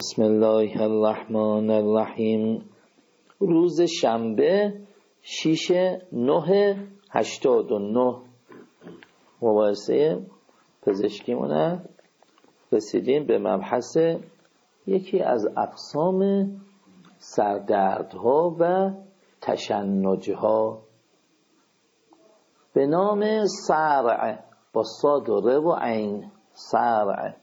بسم الله الرحمن الرحیم. روز شنبه 6/9/89 مباحثه پزشکیمونه. رسیدیم به مبحث یکی از اقسام سردردها و تشنجها به نام صرع با صاد و ر و عین. صرع،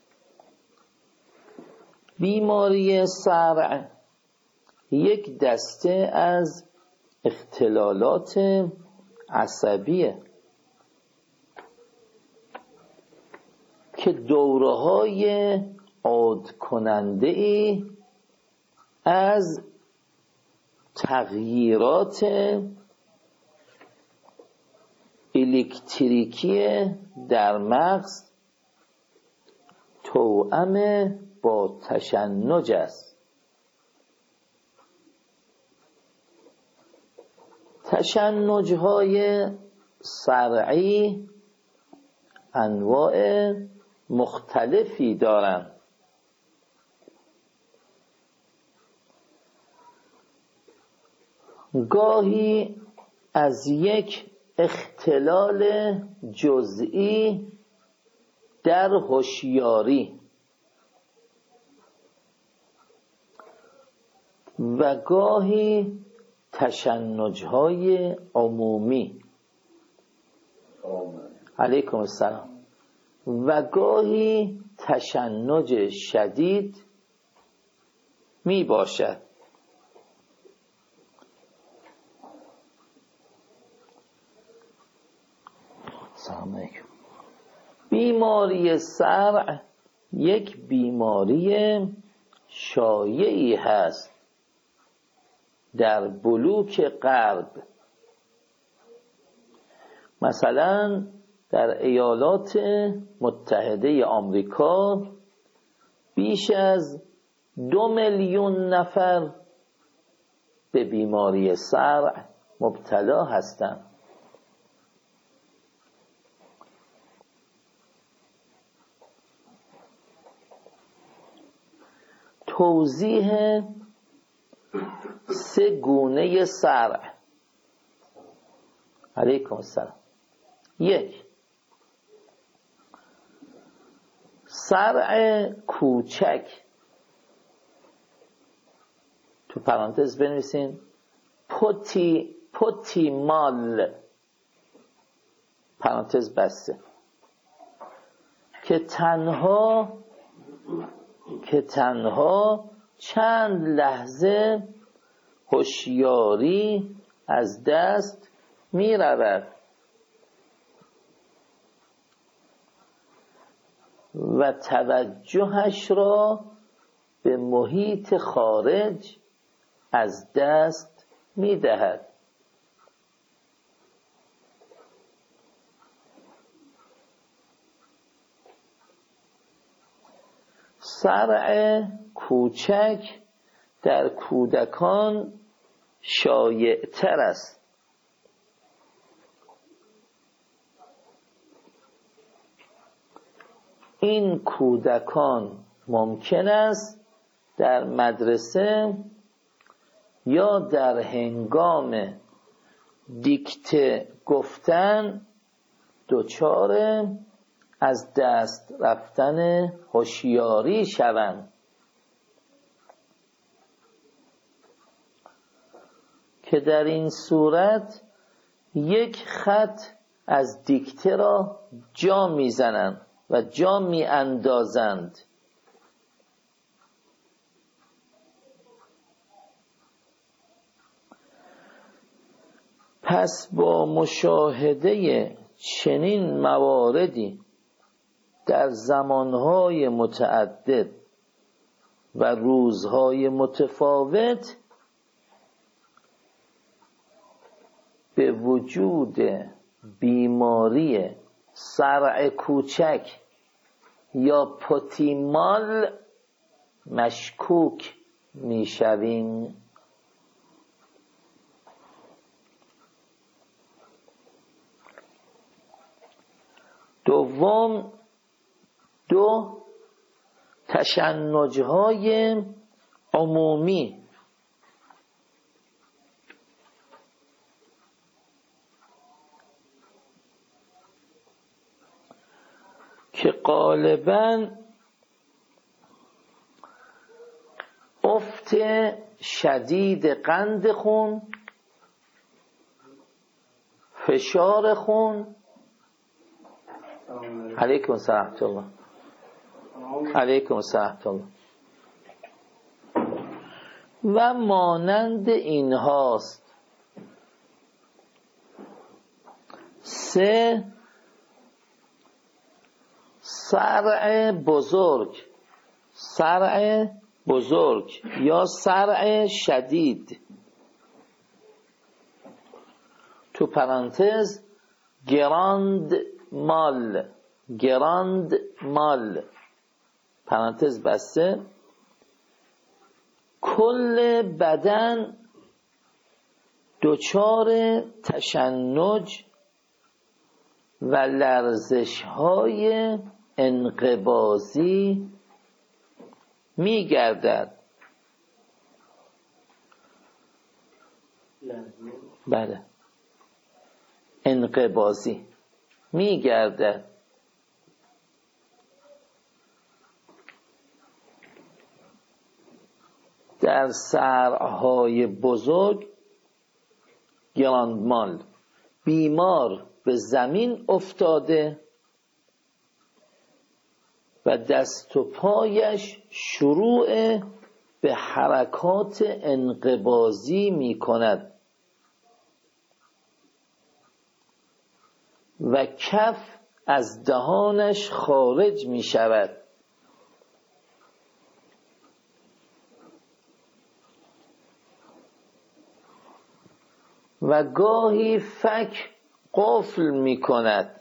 بیماری صرع یک دسته از اختلالات عصبیه که دوره‌های عود کننده‌ای از تغییرات الکتریکی در مغز توأم با تشنج است. تشنج‌های صرعی انواع مختلفی دارند. گاهی از یک اختلال جزئی در هوشیاری و گاهی تشنج‌های عمومی علیکم السلام و گاهی تشنج شدید می باشد. سلام علیکم. بیماری صرع یک بیماری شایعی هست در بلوک غرب. مثلا در ایالات متحده آمریکا بیش از 2 میلیون نفر به بیماری صرع مبتلا هستند. توضیح 3 گونه صرع. علیکم السلام. 1. صرع کوچک، تو پرانتز بنویسین پوتیمال، پرانتز بسته، که تنها چند لحظه هوشیاری از دست می رود و توجهش را به محیط خارج از دست می دهد. صرع کوچک در کودکان شایع تر است. این کودکان ممکن است در مدرسه یا در هنگام دیکته گفتن دچار از دست رفتن هوشیاری شوند که در این صورت یک خط از دیکته را جا میزنند و جا می اندازند. پس با مشاهده چنین مواردی در زمانهای متعدد و روزهای متفاوت به وجود بیماری صرع کوچک یا پوتیمال مشکوک می‌شویم. دوم، تشنج‌های عمومی که غالباً افت شدید قند خون، فشار خون، علیکم السلام ورحمة الله، علیکم السلام ورحمة الله، و مانند این هاست. 3 صرع بزرگ یا صرع شدید، تو پرانتز گراند مال پرانتز بسته، کل بدن دچار تشنج و لرزش های انقباضی می گردد. بله، انقباضی می گردد. در صرع‌های بزرگ گراندمال، بیمار به زمین افتاده و دست و پایش شروع به حرکات انقباضی می کند و کف از دهانش خارج می شود. و گاهی فک قفل می کند.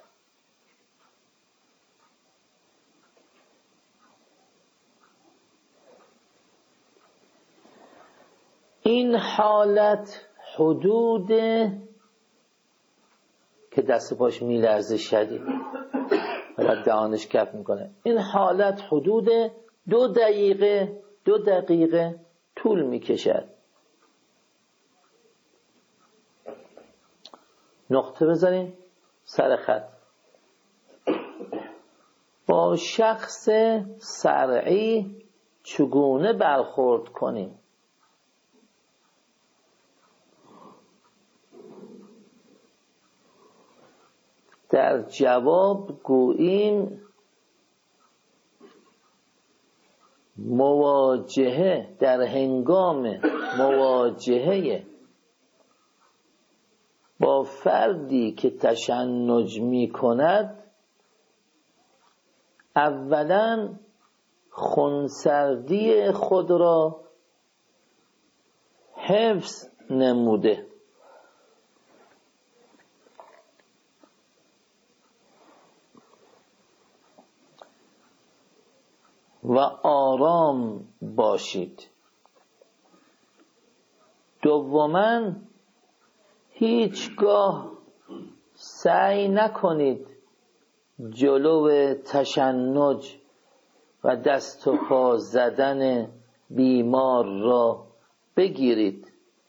این حالت حدود که دست پاش میلرزه شدید و دهانش کف میکنه، این حالت حدود 2 دقیقه طول میکشد. نقطه بزنیم سر خط. با شخص صرعی چگونه برخورد کنیم؟ در جواب گوییم در هنگام مواجهه با فردی که تشنج می کند، اولا خونسردی خود را حفظ نموده و آرام باشید. دوما هیچگاه سعی نکنید جلو تشنج و دست و پا زدن بیمار را بگیرید.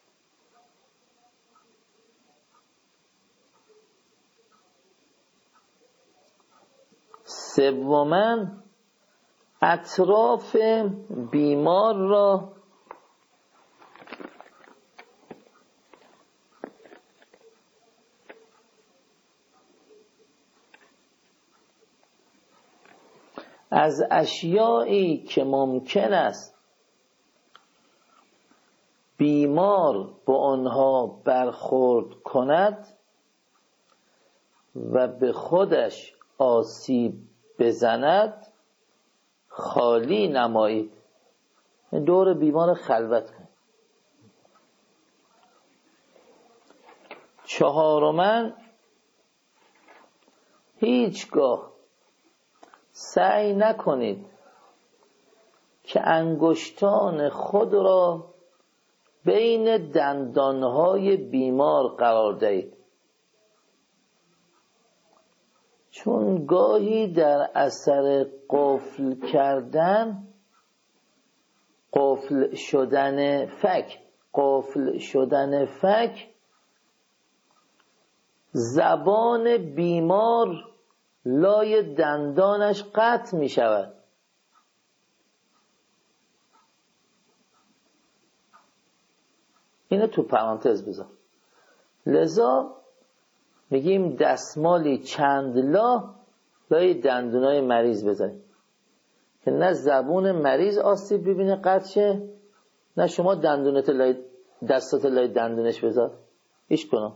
سوما اطراف بیمار را از اشیایی که ممکن است بیمار با آنها برخورد کند و به خودش آسیب بزند خالی نمایید. دور بیمار خلوت کنید. چهارماً هیچگاه سعی نکنید که انگشتان خود را بین دندانهای بیمار قرار دهید، چون گاهی در اثر قفل کردن قفل شدن فک زبان بیمار لای دندانش قطع می شود. اینو تو پرانتز بذار. لذا میگیم دستمالی چند لای دندونای مریض بزنیم که نه زبون مریض آسیب ببینه قطع شه، نه شما دستات لای دندونش بذار. ایش کنم.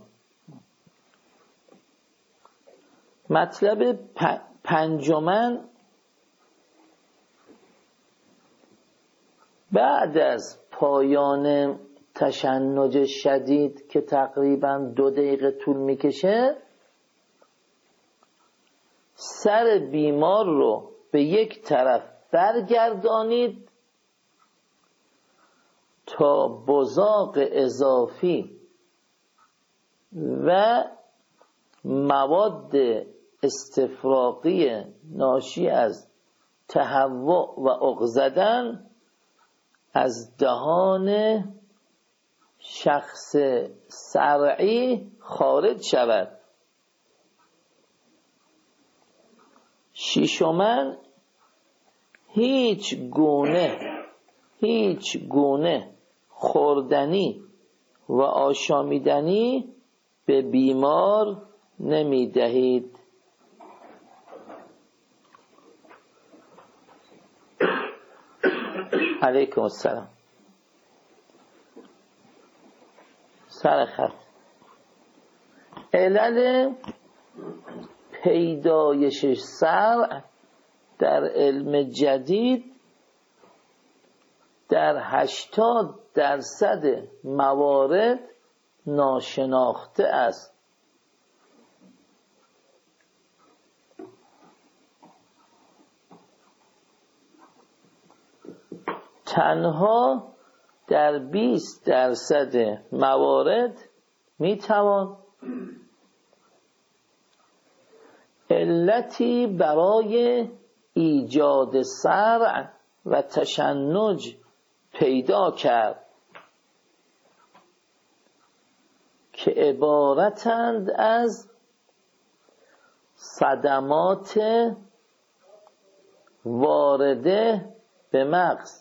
مطلب پنجم، بعد از پایان تشنج شدید که تقریبا 2 دقیقه طول میکشه، سر بیمار رو به یک طرف برگردانید تا بزاق اضافی و مواد استفراغی ناشی از تهوع و عق زدن از دهان شخص صرعی خارج شود. 6، هیچ گونه خوردنی و آشامیدنی به بیمار نمی دهید. علیکم السلام. سرخط علل پیدایش صرع در علم جدید در 80% موارد ناشناخته است. تنها در 20% موارد میتوان علتی برای ایجاد صرع و تشنج پیدا کرد که عبارتند از صدمات وارده به مغز،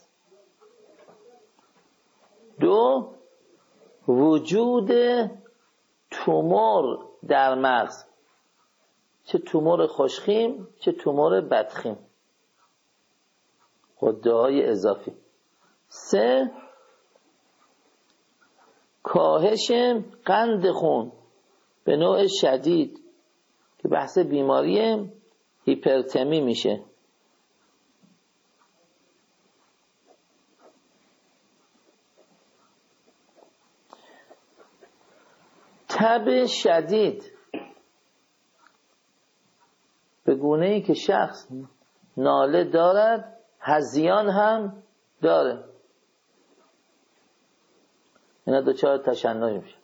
2 وجود تومور در مغز، چه تومور خوشخیم چه تومور بدخیم، غده‌های اضافی، 3 کاهش قند خون به نوع شدید که بحث بیماری هیپرتمی میشه، تب شدید به گونه‌ای که شخص ناله دارد، هذیان هم داره، اینا دچار تشنج میشه.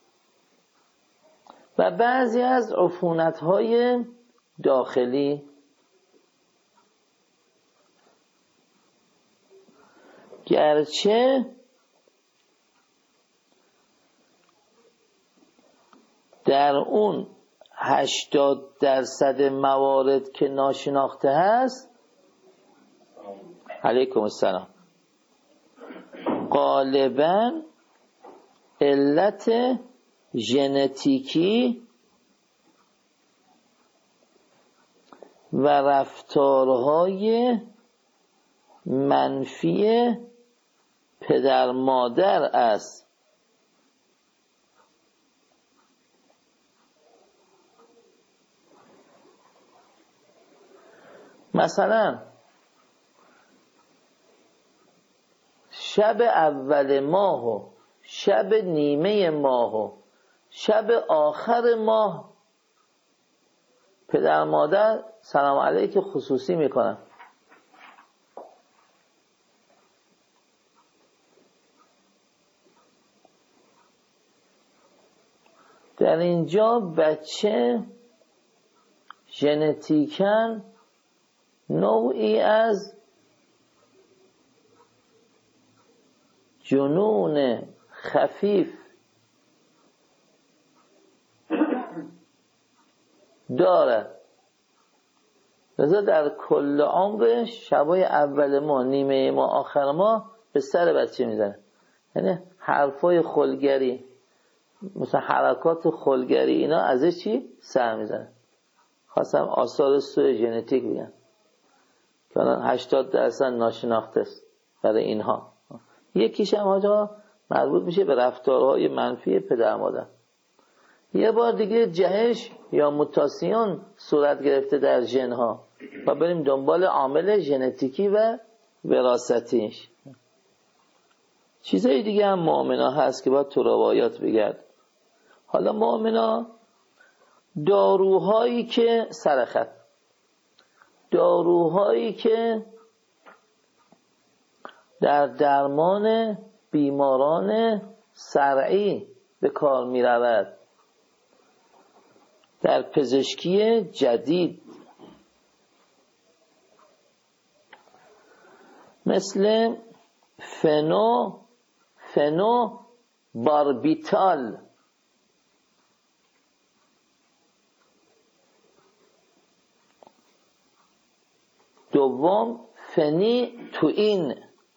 و بعضی از عفونت‌های داخلی گرچه در اون 80% موارد که ناشناخته هست، علیکم السلام، غالباً علت ژنتیکی و رفتارهای منفی پدر مادر است. مثلا شب اول ماه و شب نیمه ماه و شب آخر ماه پدر مادر سلام علیک خصوصی میکنن. در اینجا بچه ژنتیکاً نوعی از جنون خفیف دارد، لذا در کل عمرش شبای اول ما، نیمه ما، آخر ما به سر بچه میزنه. یعنی حرفای خلگری، مثلا حرکات خلگری، اینا ازش چی؟ سر میزنه. خواستم آثار سوء ژنتیک بگن که الان 80% ناشناخته است برای اینها. یکیش هم آجا مربوط میشه به رفتارهای منفی پدر مادر. یه بار دیگه جهش یا موتاسیون صورت گرفته در ژنها و بریم دنبال عامل ژنتیکی و وراثتیش. چیزای دیگه هم مؤمنا هست که باید تو روایات بگرد. حالا مؤمنا داروهایی که سرخط، داروهایی که در درمان بیماران صرعی به کار می رود در پزشکی جدید، مثل فنو باربیتال، دوم فنی توئین،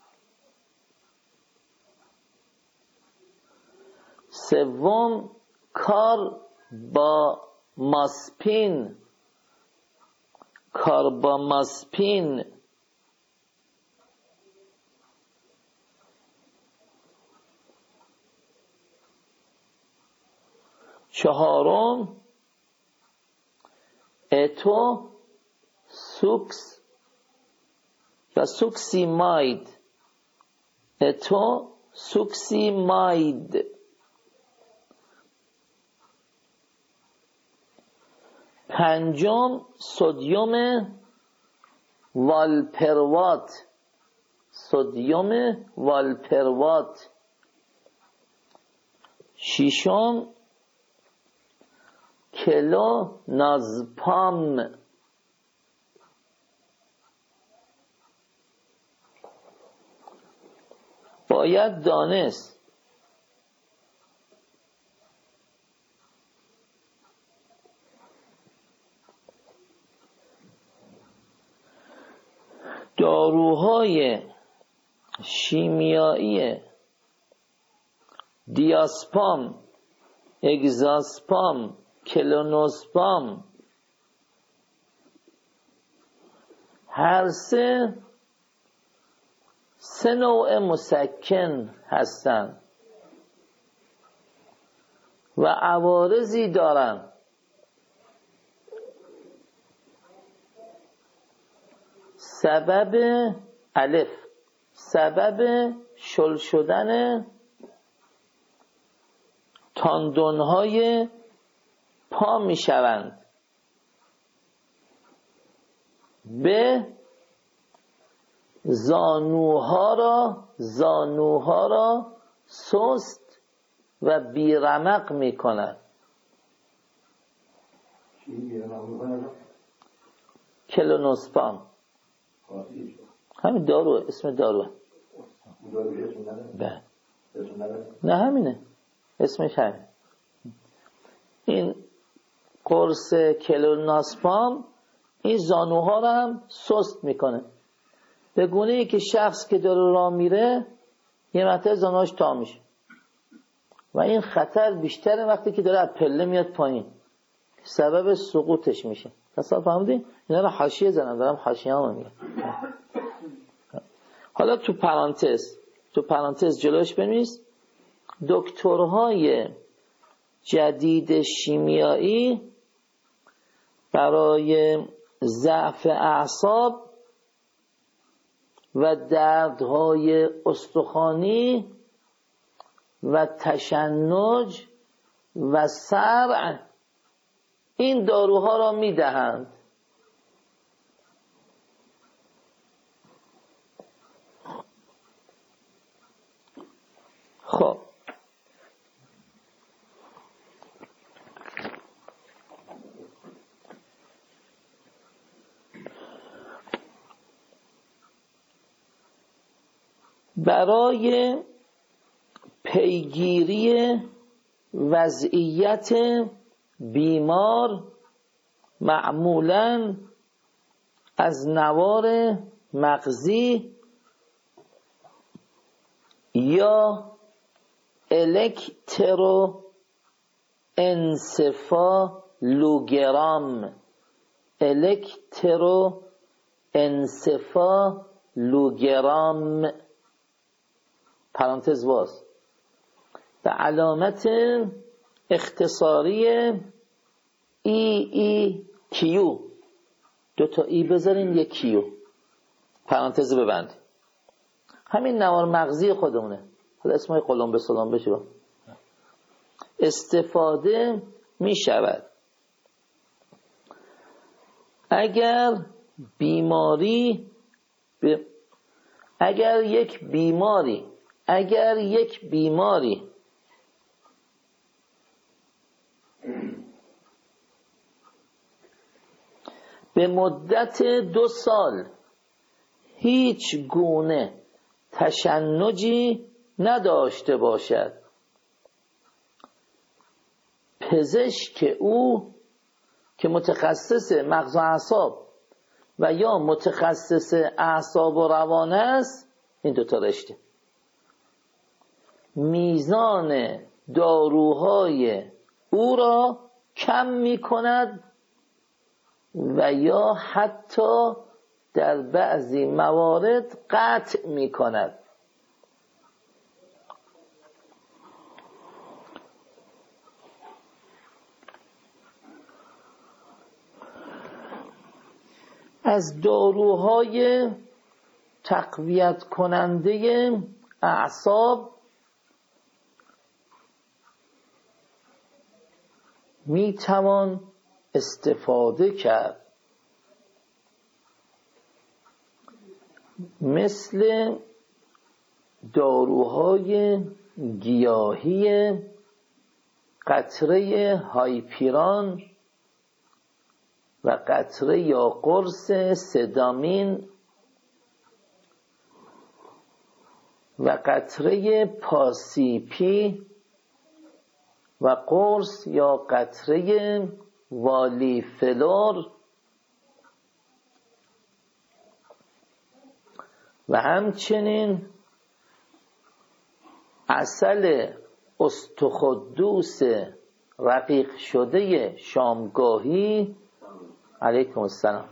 سوم کارباماسپین، چهارم اتو سوکس و سوکسیماید، اتو سوکسیماید، پنجم سدیم والپروات، سدیم والپروات، ششم کلونازپام، باید دانست داروهای شیمیایی دیاسپام، اگزاسپام، کلونوسپام، هر سه نوع مسکن هستند و عوارضی دارند. سبب شل شدن تاندون‌های پا می شوند، به زانوها را سست و بیرمق می کند. کلونوسپام همین دارو، اسم داروه. نه همینه، اسمش همین. این قرص کلونوسپام این زانوها رو هم سست میکنه، به گونه ای که شخص که داره راه میره یه مرتبه زانوهاش تا میشه و این خطر بیشتره وقتی که داره از پله میاد پایین، سبب سقوطش میشه. تصور فهمیدین؟ اینا رو حاشیه زدن، دارم حاشیه هم میگم. حالا تو پرانتز جلوش بنویس دکترهای جدید شیمیایی برای ضعف اعصاب و دردهای استخوانی و تشنج و صرع این داروها را میدهند. خب برای پیگیری وضعیت بیمار معمولاً از نوار مغزی یا الکتروانسفالوگرام پرانتز باز به علامت اختصاری EEQ، 2 تا ای بذارین یک کیو، پرانتز ببند. همین نوار مغزی خودمونه، حالا اسمای قلم به سلام بشه، استفاده می شود. اگر یک بیماری به مدت 2 سال هیچ گونه تشنجی نداشته باشد، پزشک او که متخصص مغز و اعصاب و یا متخصص اعصاب و روان است، این 2 تا رشته، میزان داروهای او را کم می کند و یا حتی در بعضی موارد قطع می کند. از داروهای تقویت کننده اعصاب می توان استفاده کرد، مثل داروهای گیاهی قطره هایپیران و قطره یا قرص سدامین و قطره پاسیپی و قرص یا قطره والیفلور و همچنین عسل استخدوس رقیق شده شامگاهی علیکم السلام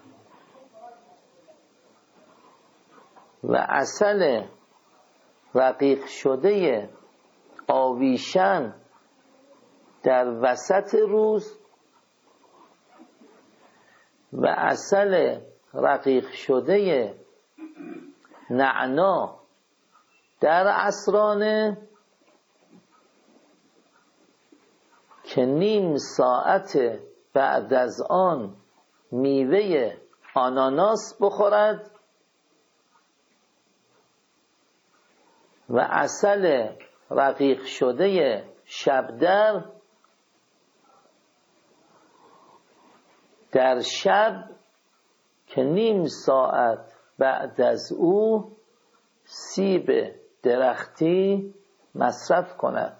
و عسل رقیق شده آویشن در وسط روز و عسل رقیق شده نعنا در عصرانه که نیم ساعت بعد از آن میوه آناناس بخورد و عسل رقیق شده شبدر در شب که نیم ساعت بعد از او سیب درختی مصرف کند.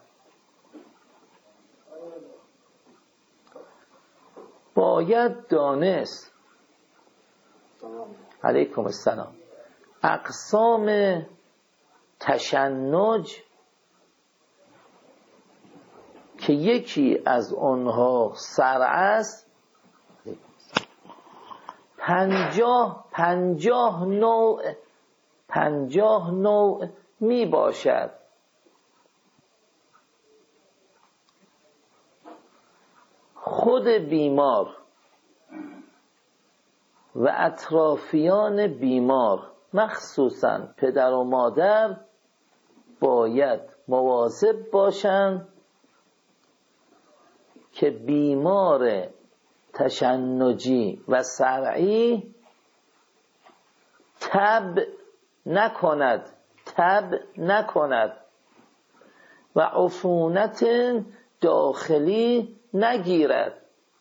باید دانست علیکم السلام اقسام تشنج که یکی از آنها صرع است، 50 نوع می باشد. خود بیمار و اطرافیان بیمار مخصوصاً پدر و مادر باید مواظب باشند که بیمار تشنجی و صرعی تب نکند و عفونت داخلی نگیرد،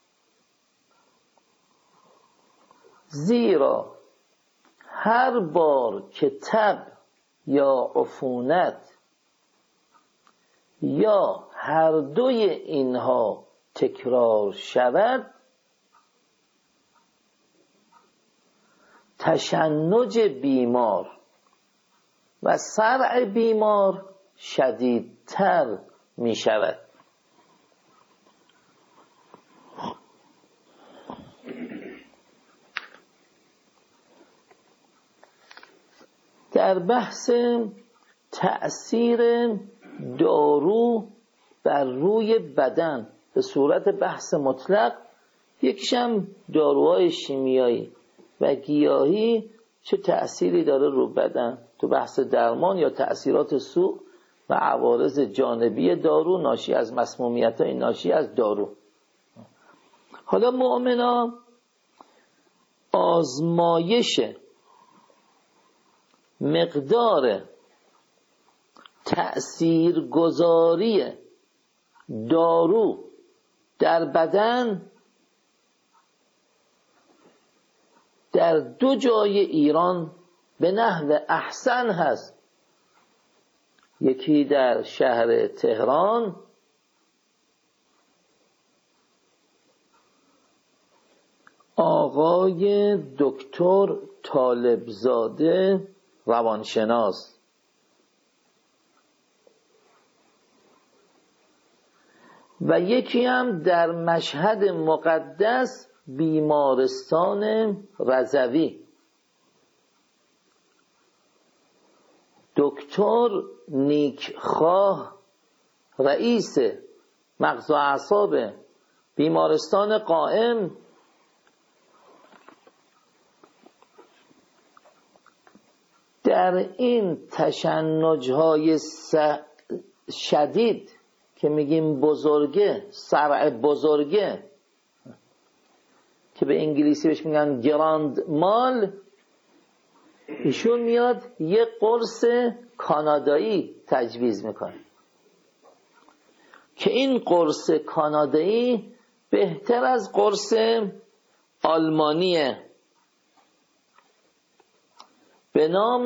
زیرا هر بار که تب یا عفونت یا هر دوی اینها تکرار شود، تشنج بیمار و صرع بیمار شدیدتر می شود. در بحث تأثیر دارو بر روی بدن به صورت بحث مطلق، یکیشم داروهای شیمیایی و گیاهی چه تأثیری داره رو بدن تو بحث درمان یا تأثیرات سوء و عوارض جانبی دارو ناشی از مسمومیت‌های ناشی از دارو. حالا مؤمنا آزمایش مقدار تأثیرگذاری دارو در بدن در دو جای ایران به نحو احسن هست. یکی در شهر تهران، آقای دکتر طالبزاده روانشناس، و یکی هم در مشهد مقدس بیمارستان رضوی، دکتر نیکخواه رئیس مغز و اعصاب بیمارستان قائم در این تشنج‌های شدید که میگیم بزرگه، صرع بزرگه که به انگلیسی بهش میگن گراند مال، ایشون میاد یه قرص کانادایی تجویز میکنه که این قرص کانادایی بهتر از قرص آلمانیه به نام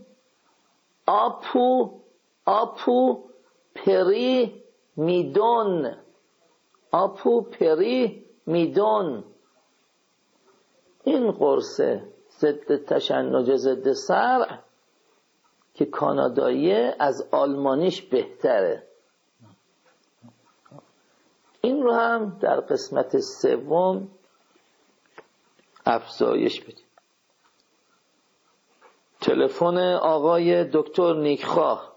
آپو پری میدون. این قرص ضد تشنج ضد صرع که کاناداییه از آلمانیش بهتره. این رو هم در قسمت سوم افزایش بدیم. تلفن آقای دکتر نیکخواه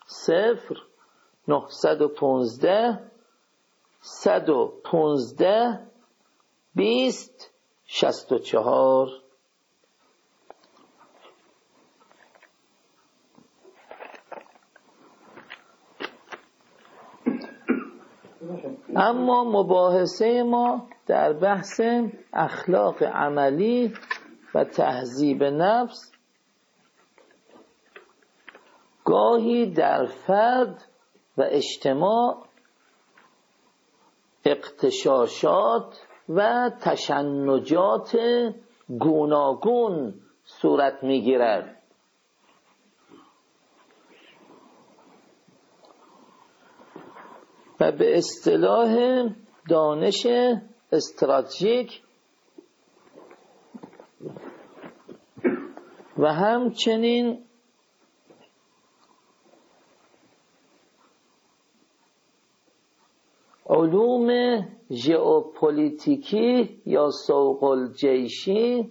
0915 115 20 64. اما مباحثه ما در بحث اخلاق عملی و تهذیب نفس گاهی در فرد و اجتماع اغتشاشات و تشنجات گوناگون صورت می‌گیرد. و به اصطلاح دانش استراتژیک و همچنین علوم ژئوپلیتیکی یا سوق الجیشی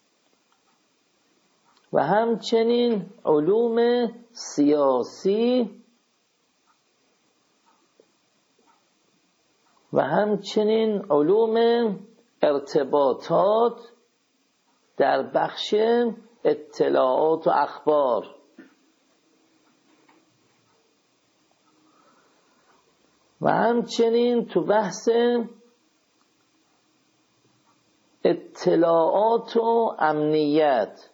و همچنین علوم سیاسی و همچنین علوم ارتباطات در بخش اطلاعات و اخبار و همچنین تو بحث اطلاعات و امنیت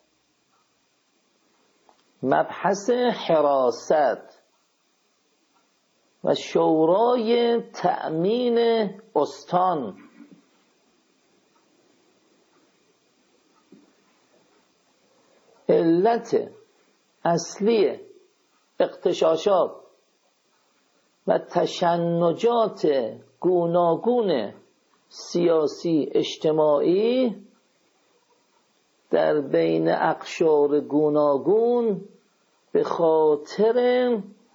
مبحث حراست و شورای تأمین استان علت اصلی اغتشاشات و تشنجات گوناگون سیاسی اجتماعی در بین اقشار گوناگون به خاطر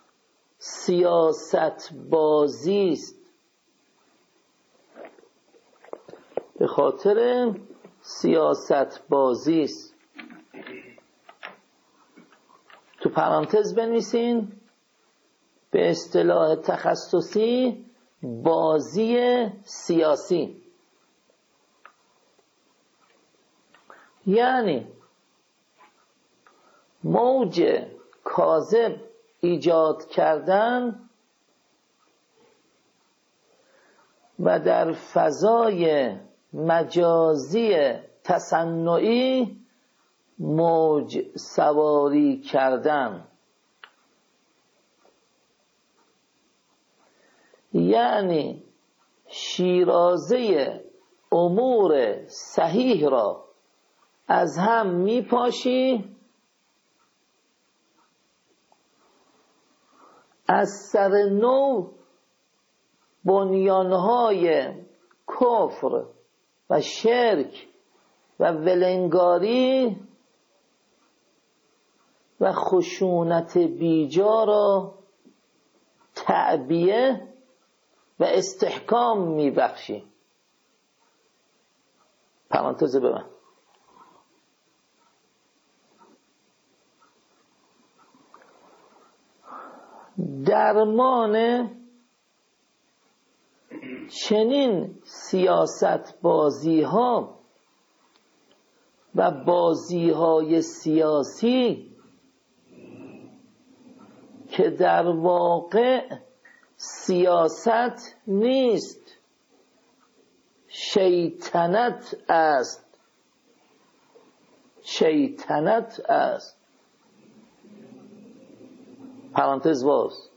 سیاست بازی است. به خاطر سیاست بازی است. تو پرانتز بنویسین به اصطلاح تخصصی بازی سیاسی. یعنی موج کاذب ایجاد کردن و در فضای مجازی تصنعی موج سواری کردن. یعنی شیرازه امور صحیح را از هم میپاشی، از سر نو بنیانهای کفر و شرک و ولنگاری و خشونت بیجا را تعبیه و استحکام میبخشی. پرانتز ببند. درمان چنین سیاست بازی ها و بازی های سیاسی که در واقع سیاست نیست، شیطنت است. شیطنت است. پرانتز باز.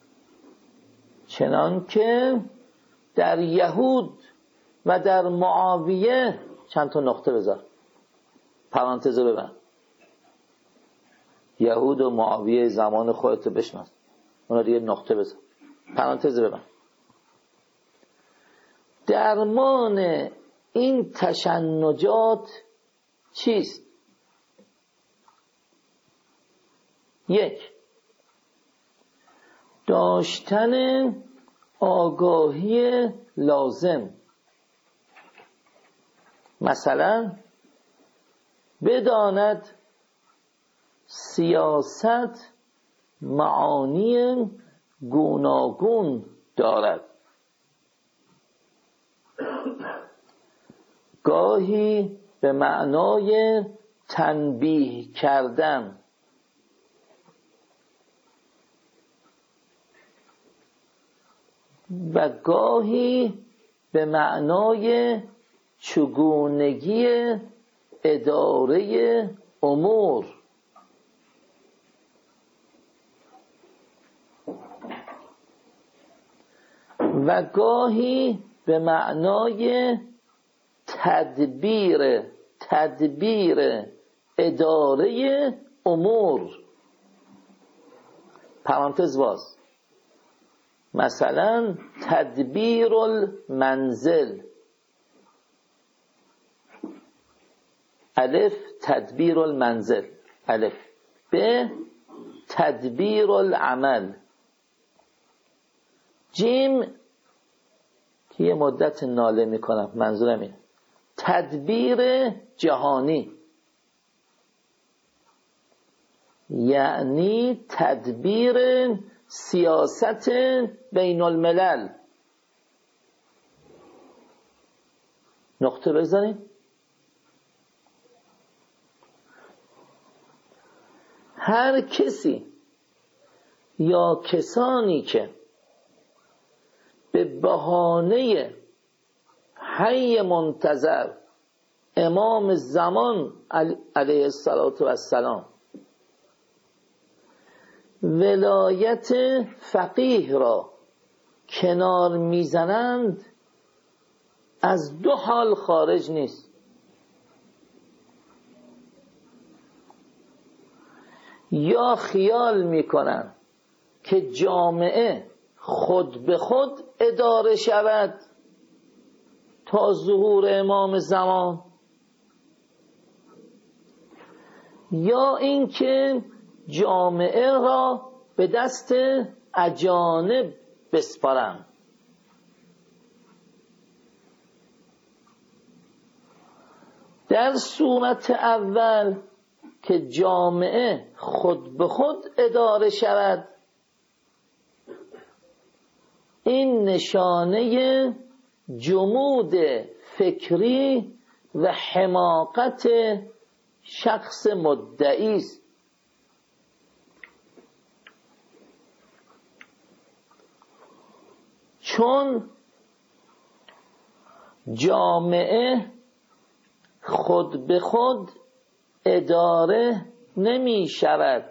چنان که در یهود و در معاویه، چند تا نقطه بذار، پرانتز ببند. یهود و معاویه زمان خودت بشناس، اونا دیگه نقطه بذار، پرانتز ببند. درمان این تشنجات چیست؟ یک، داشتن آگاهی لازم. مثلا بداند سیاست معانی گوناگون دارد. گاهی به معنای تنبیه کردن، و گاهی به معنای چگونگی اداره امور. و گاهی به معنای تدبیر اداره امور. پرانتز باز. مثلا تدبیر المنزل. الف تدبیر المنزل، الف. ب تدبیر العمل. جیم که یه مدت ناله میکنم، منظورم اینه تدبیر جهانی، یعنی تدبیر سیاست بین الملل. نقطه بزنیم. هر کسی یا کسانی که به بهانه حی منتظر امام زمان علیه السلام ولایت فقیه را کنار میزنند، از دو حال خارج نیست. یا خیال میکنن که جامعه خود به خود اداره شود تا ظهور امام زمان، یا اینکه جامعه را به دست اجانب بسپارند. در صورت اول که جامعه خود به خود اداره شود، این نشانه جمود فکری و حماقت شخص مدعی است. چون جامعه خود به خود اداره نمی شود.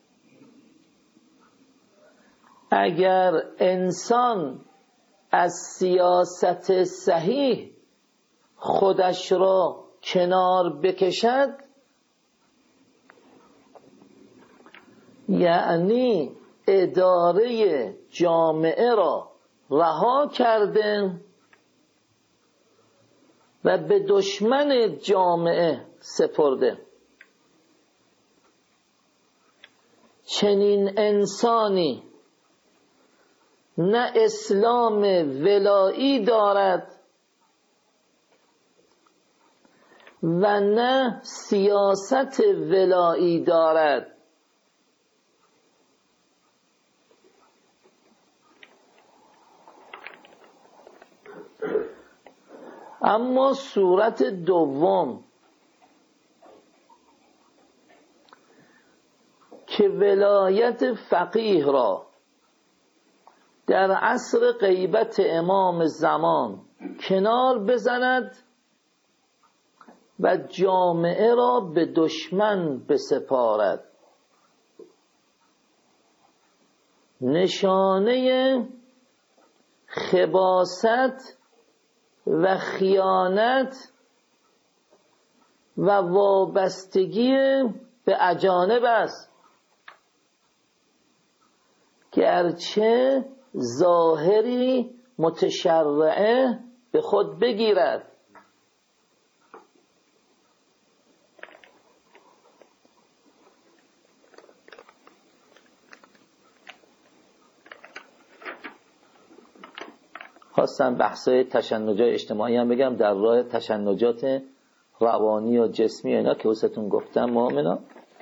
اگر انسان از سیاست صحیح خودش را کنار بکشد، یعنی اداره جامعه را رها کرده و به دشمن جامعه سپرده، چنین انسانی نه اسلام ولایی دارد و نه سیاست ولایی دارد. اما صورت دوم که ولایت فقیه را در عصر غیبت امام زمان کنار بزند و جامعه را به دشمن بسپارد، نشانه خباثت و خیانت و وابستگی به اجانب است، گرچه ظاهری متشرعه به خود بگیرد. خواستم بحثای تشنجات اجتماعی هم بگم در راه تشنجات روانی و جسمی اینا که وستون گفتم مؤمنا.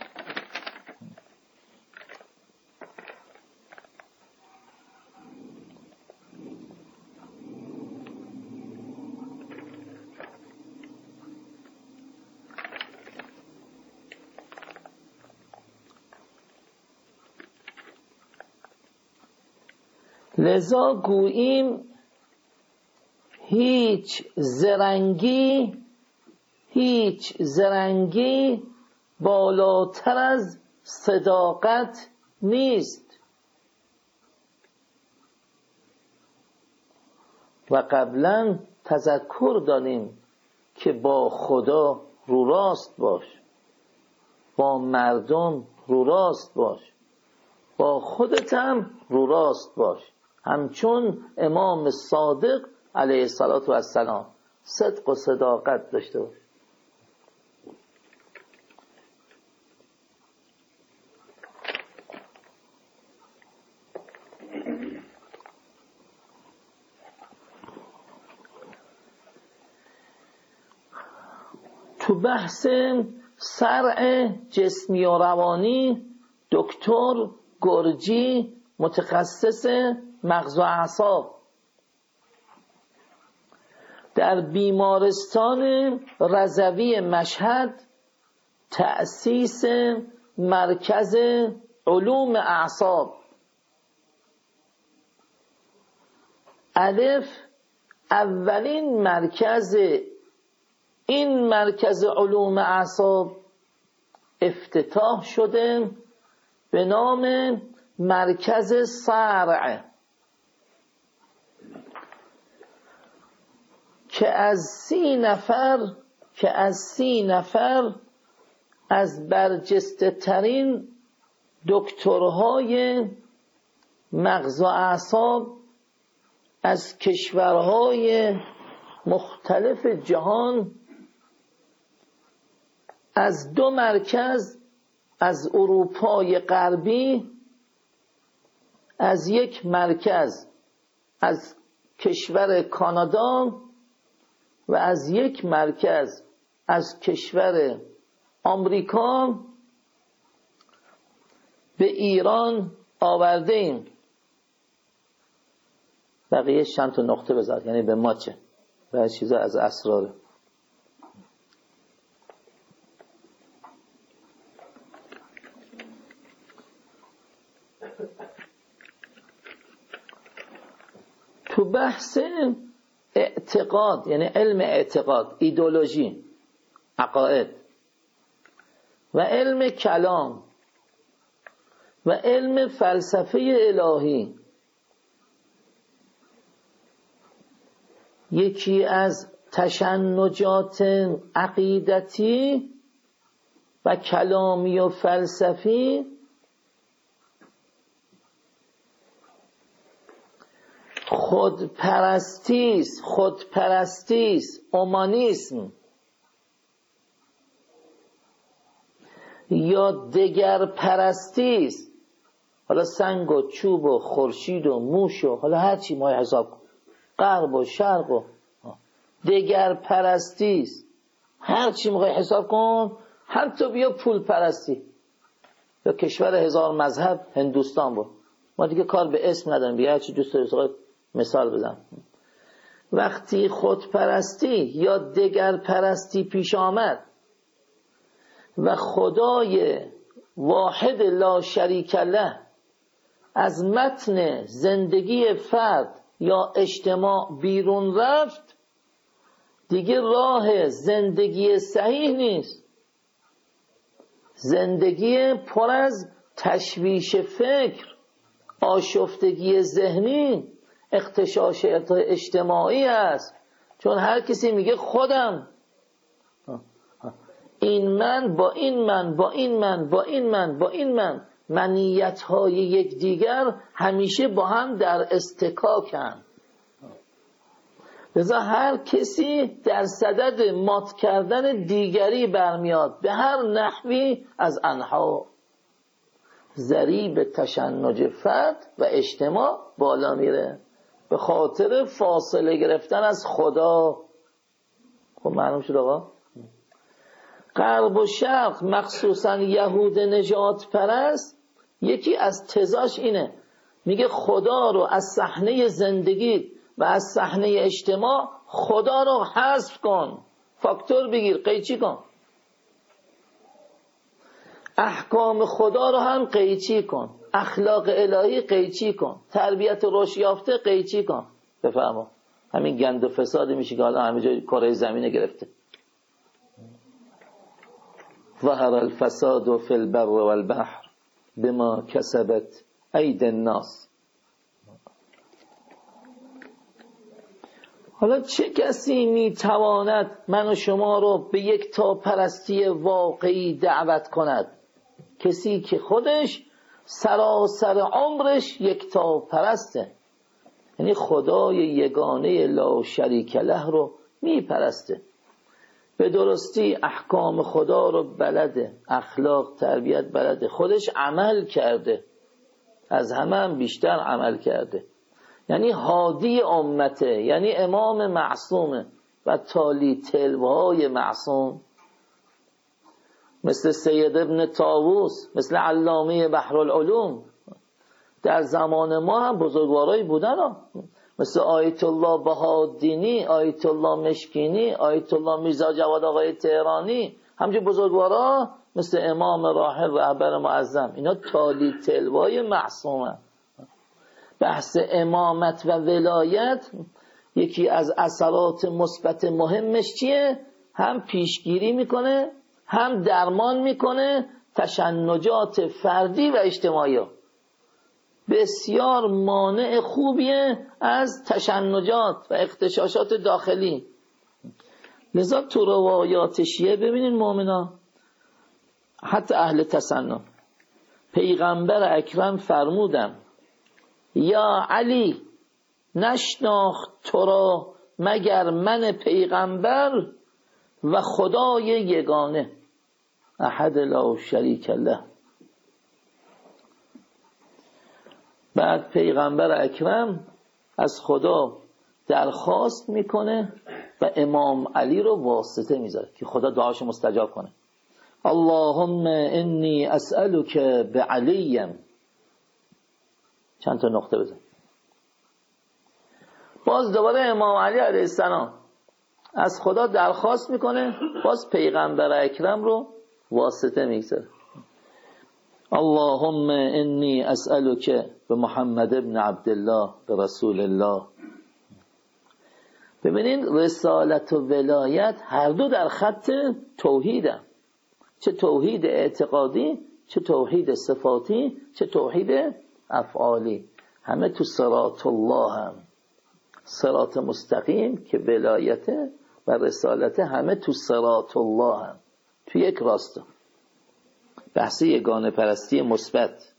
لذا گوییم هیچ زرنگی بالاتر از صداقت نیست و قبلا تذکر دادیم که با خدا رو راست باش، با مردم رو راست باش، با خودت هم رو راست باش، همچون امام صادق علیه السلام صدق و صداقت داشته باش. تو بحث صرع جسمی و روانی دکتر گرجی متخصص مغز و اعصاب در بیمارستان رضوی مشهد تأسیس مرکز علوم اعصاب اولین مرکز این مرکز علوم اعصاب افتتاح شده به نام مرکز صرع که از 30 نفر از برجسته ترین دکترهای مغز و اعصاب از کشورهای مختلف جهان، از 2 مرکز، از اروپای غربی، از 1 مرکز از کشور کانادا و از 1 مرکز از کشور آمریکا به ایران آورده ایم. بقیه چند تا نقطه بذار، یعنی به ما چه؟ بعضی چیزا از اسراره. تو بحث اعتقاد، یعنی علم اعتقاد، ایدئولوژی، عقاید و علم کلام و علم فلسفه الهی، یکی از تشنجات عقیدتی و کلامی و فلسفی خودپرستیست، اومانیسم یا دگر پرستیست. حالا سنگ و چوب و خورشید و موش و حالا هر چی ما حساب کن، غرب و شرق و دگر پرستیست، هر چی میخوای حساب کن، حتی بیا پول پرستی یا کشور 1000 مذهب هندوستان بود، ما دیگه کار به اسم نداریم، بیا هر چی دوست داری مثال بزن. وقتی خودپرستی یا دگر پرستی پیش آمد و خدای واحد لا شریک له از متن زندگی فرد یا اجتماع بیرون رفت، دیگه راه زندگی صحیح نیست. زندگی پر از تشویش فکر، آشفتگی ذهنی، اغتشاشات اجتماعی است. چون هر کسی میگه خودم، این من با این من با این من با این من با این من، منیت های یکدیگر همیشه با هم در اصطکاکن. لذا هر کسی در صدد مات کردن دیگری برمیاد به هر نحوی از انها. ضریب تشنج فرد و اجتماع بالا میره به خاطر فاصله گرفتن از خدا. خب معلوم شد آقا؟ غرب و شرق مخصوصا یهود نجات پرست یکی از تزاش اینه، میگه خدا رو از صحنه زندگی و از صحنه اجتماع خدا رو حذف کن، فاکتور بگیر، قیچی کن. احکام خدا رو هم قیچی کن، اخلاق الهی قیچی کن، تربیت رشد یافته قیچی کن. بفرما همین گند و فسادی میشه که حالا همه جای کره زمینه گرفته. ظهر الفساد فی البر والبحر بما کسبت اید الناس. حالا چه کسی میتواند من و شما رو به یک تا پرستی واقعی دعوت کند؟ کسی که خودش سراسر عمرش یک تا پرسته، یعنی خدای یگانه لا شریک له رو میپرسته، به درستی احکام خدا رو بلده، اخلاق تربیت بلده، خودش عمل کرده، از همه هم بیشتر عمل کرده، یعنی هادی امته، یعنی امام معصومه و تالی تلوهای معصوم، مثل سید ابن طاووس، مثل علامه بحرالعلوم. در زمان ما هم بزرگوارایی بودن ها، مثل آیت الله بهادینی، آیت الله مشکینی، آیت الله میرزا جواد آقای تهرانی، همچنین بزرگوارا مثل امام راحل رهبر معظم، اینا تالی تلوای معصومه. بحث امامت و ولایت یکی از اثرات مثبت مهمش چیه؟ هم پیشگیری میکنه، هم درمان میکنه تشنجات فردی و اجتماعی. بسیار مانع خوبیه از تشنجات و اغتشاشات داخلی. لذا تو روایات شیعه ببینین مؤمنا، حتی اهل تسنن، پیغمبر اکرم فرمودن یا علی نشناخت تو را مگر من پیغمبر و خدای یگانه احد لا شریک له. بعد پیغمبر اکرم از خدا درخواست میکنه و امام علی رو واسطه میذاره که خدا دعاشو مستجاب کنه. اللهم انی اسألک بعلی. چند تا نقطه بزن. باز دوباره امام علی علیه السلام از خدا درخواست میکنه، باز پیغمبر اکرم رو واسطه میگذاره. اللهم انی اسألک به محمد ابن عبدالله به رسول الله. ببینید رسالت و ولایت هر دو در خط توحیدن، چه توحید اعتقادی، چه توحید صفاتی، چه توحید افعالی، همه تو صراط الله هم. صراط مستقیم که ولایت و رسالت همه تو صراط الله هم، تو یک راستا. بحث یگانه پرستی مثبت.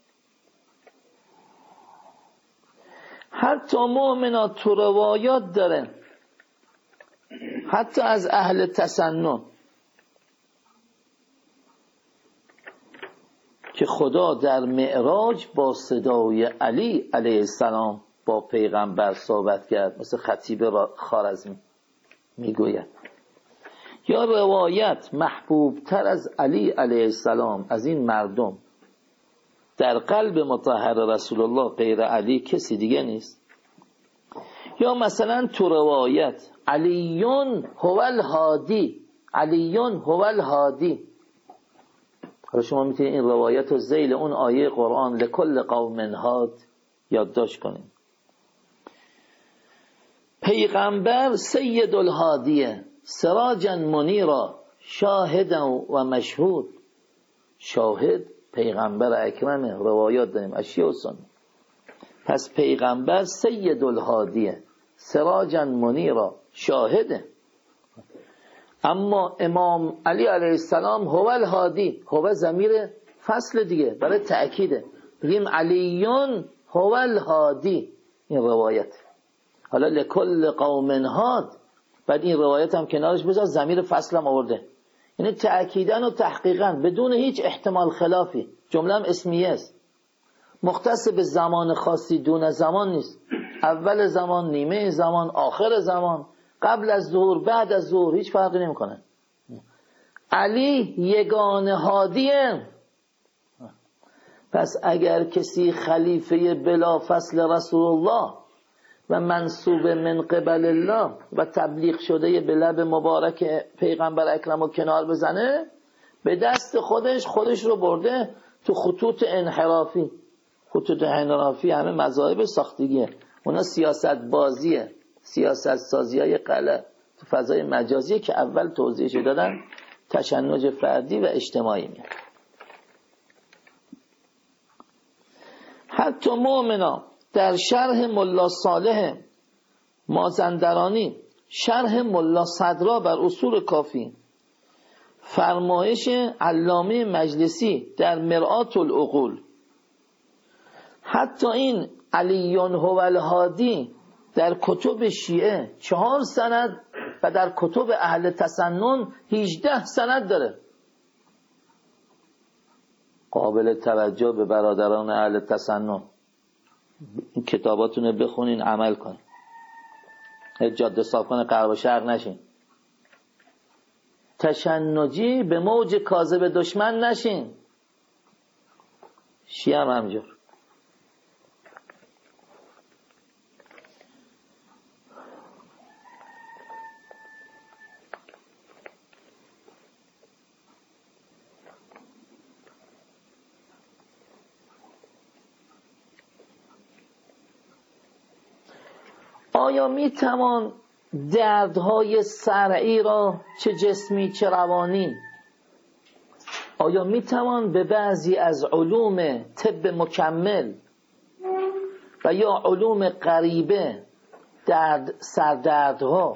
حتی مؤمنا تو روایات داره، حتی از اهل تسنن، که خدا در معراج با صدای علی علیه السلام با پیغمبر صحبت کرد، مثل خطیب خوارزمی میگوید. یا روایت محبوب تر از علی علیه السلام از این مردم در قلب مطهر رسول الله غیر علی کسی دیگه نیست. یا مثلا تو روایت علیون هو الهادی، علیون هو الهادی. حالا شما میتونید این روایت رو ذیل اون آیه قرآن لکل قوم هاد یادداشت کنید. پیغمبر سید الهادیه سراجا منیرا شاهدا و مشهود. شاهد پیغمبر اکرمه، روایات داریم اشیاء و سنت. پس پیغمبر سید الهادیه سراجا منیرا شاهده. اما امام علی علیه السلام هو الهادی، هو ضمیر فصل دیگه برای تأکیده، بگیم علیون هو الهادی. این روایت. حالا لکل قوم هاد، بعد این روایت هم کنارش بذار ضمیر فصل هم آورده، یعنی تأکیدن و تحقیقا بدون هیچ احتمال خلافی. جمله هم اسمیه است، مختص به زمان خاصی دون زمان نیست. اول زمان، نیمه زمان، آخر زمان، قبل از ظهر، بعد از ظهر، هیچ فرقی نمیکنه. علی یگانه هادیه. پس اگر کسی خلیفه بلا فصل رسول الله و منصوب من قبل الله و تبلیغ شده به لب مبارک پیغمبر اکرم رو کنار بزنه، به دست خودش رو برده تو خطوط انحرافی. خطوط انحرافی همه مذاهب ساختگیه، اونا سیاست بازیه، سیاست سازی های غلط تو فضای مجازیه که اول توضیحش دادن، تشنج فردی و اجتماعی میاد. حتی مؤمنا در شرح ملا صالح مازندرانی، شرح ملا صدرا بر اصول کافی، فرمایش علامه مجلسی در مرآت العقول، حتی این علیون هو الهادی در کتب شیعه 4 سند و در کتب اهل تسنن 18 سند داره. قابل توجه به برادران اهل تسنن، این کتاباتون رو بخونین، عمل کنین، جاده صافان غرب و شرق نشین، تشنجی به موج کاذب دشمن نشین. شیعه هم همجور. آیا می توان دردهای صرعی را چه جسمی چه روانی، آیا می توان به بعضی از علوم طب مکمل و یا علوم غریبه سردردها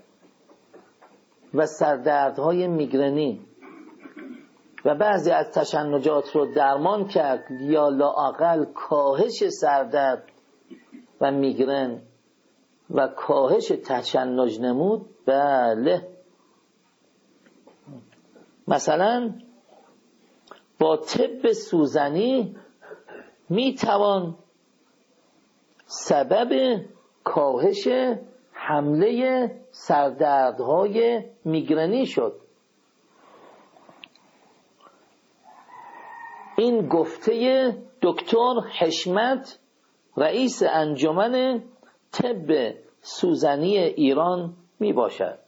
و سردردهای میگرنی و بعضی از تشنجات رو درمان کرد یا لااقل کاهش سردرد و میگرن و کاهش تشنج نمود؟ بله. مثلا با طب سوزنی میتوان سبب کاهش حمله سردردهای میگرنی شد. این گفته دکتر حشمت، رئیس انجمن طب سوزنی ایران می باشد.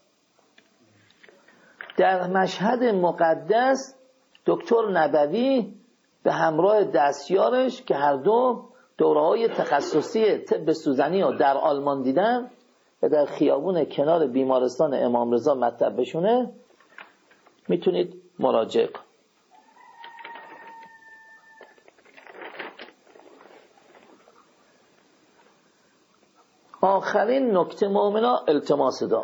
در مشهد مقدس دکتر نبوی به همراه دستیارش که هر دو دوره‌های تخصصی طب سوزنی رو در آلمان دیدن و در خیابون کنار بیمارستان امام رضا مطبشونه، میتونید مراجعه کنید. آخرین نکته مؤمنا التماس دعا.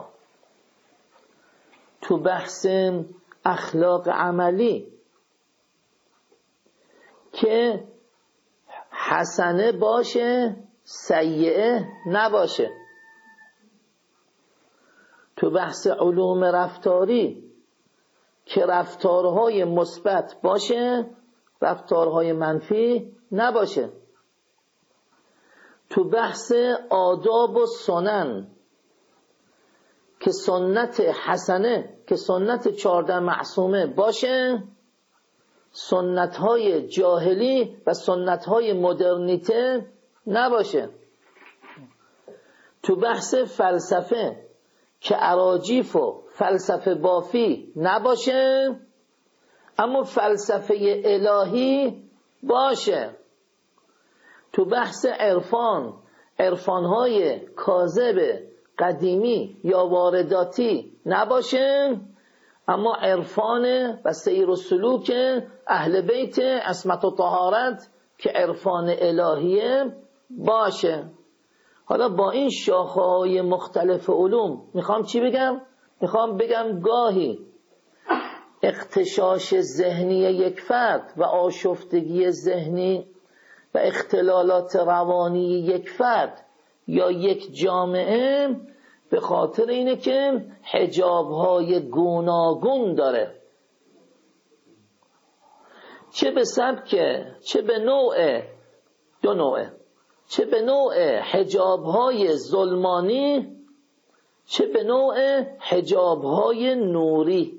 تو بحث اخلاق عملی که حسنه باشه سیئه نباشه، تو بحث علوم رفتاری که رفتارهای مثبت باشه رفتارهای منفی نباشه، تو بحث آداب و سنن که سنت حسنه که سنت 14 معصومه باشه، سنت‌های جاهلی و سنت‌های مدرنیته نباشه، تو بحث فلسفه که اراجیف و فلسفه بافی نباشه اما فلسفه الهی باشه، تو بحث عرفان‌های کاذب قدیمی یا وارداتی نباشه اما عرفان و سیر و سلوک اهل بیت عصمت و طهارت که عرفان الهیه باشه. حالا با این شاخه‌های مختلف علوم میخوام چی بگم؟ میخوام بگم گاهی اغتشاش ذهنی یک فرد و آشفتگی ذهنی و اختلالات روانی یک فرد یا یک جامعه به خاطر اینه که حجاب‌های گوناگون داره، چه به سبک چه به نوع دو نوعه، چه به نوع حجاب‌های ظلمانی چه به نوع حجاب‌های نوری.